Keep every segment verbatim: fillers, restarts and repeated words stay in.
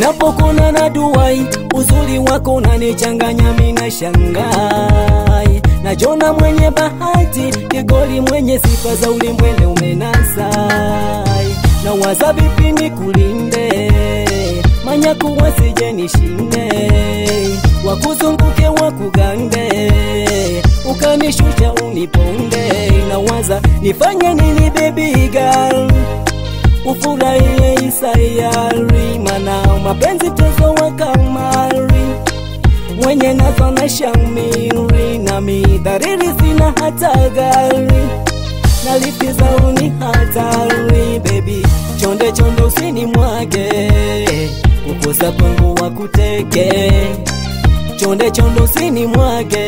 Ninapokona na duwai, uzuri wako unanichanganya mina shangai. Najona mwenye bahati, kigoli mwenye sifa za ulimwende umenasai. Na waza vipi nikulinde, manyaku wasije nishinde. Wakuzunguke wakugande, ukanishusha uniponde. Na waza nifanye nini baby girl, ufurahie isayari. Mana mapenzi tezo wa kamari, mwenye nazo na shamiri. Na midhariri sina hata gari, na lipi zao ni hatari. Baby chonde chonde usini mwage, kukosa kwangu wakuteke. Chonde chonde usini mwage,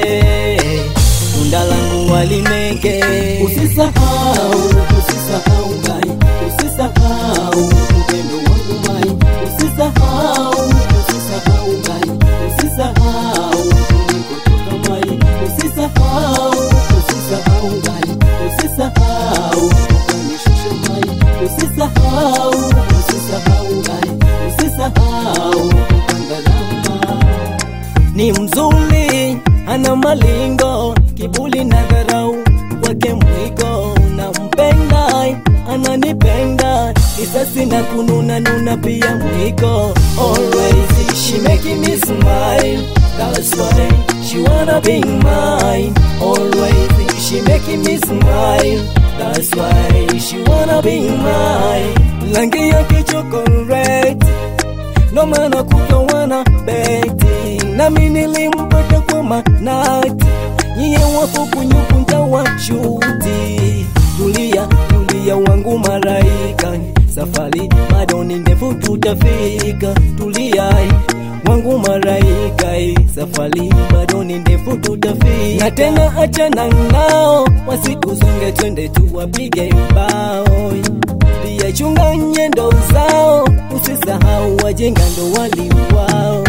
unda langu walimeke. Usisahau, usisahau gai, usisahau upendo wangu mai. Usisahau, usisahau gai, usisahau nilikotoka mai. Usisahau, usisahau gai, usisahau ukanishusha mai. Usisahau, usisahau gai, usisahau ukangalama. Ni mzuri, ana malingo, kibuli na dharau wake mwiko. Na mpenda, ananipenda, kisasi na kununa nuna pia mwiko. Always she making me smile, that's why she wanna be mine. Always she making me smile, that's why she wanna be mine. Langi yake chocolate, no mana kutowana beti. Na mimi nilimpata kwa manati, nyie wapo kunyukunja washuti. Tulia, tulia wangu malaika, safari bado ni ndefu tutafika. Tulia wangu malaika, safari bado ni ndefu tutafika. Na tena achana nao, wasikuzonge twende tuwapige bao. Pia chunga nyendo zao, usisahau wajenga ndo waliwao.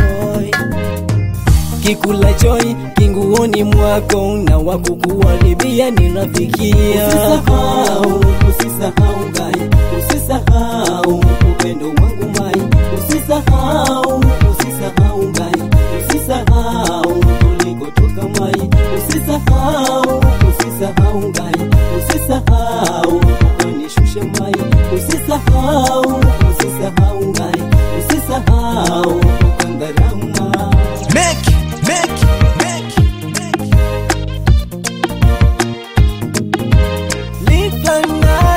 Kikula choi kinguoni mwako, na wakukuharibia ninafikia. Usisahau, usisahau gai, usisahau upendo wangu mai. Usisahau, usisahau gai, usisahau tulikotoka mai. Usisahau, usisahau gai, usisahau ukanishusha mai. Usisahau, usisahau gai, usisahau ukangarama. Make, make, make, make. Live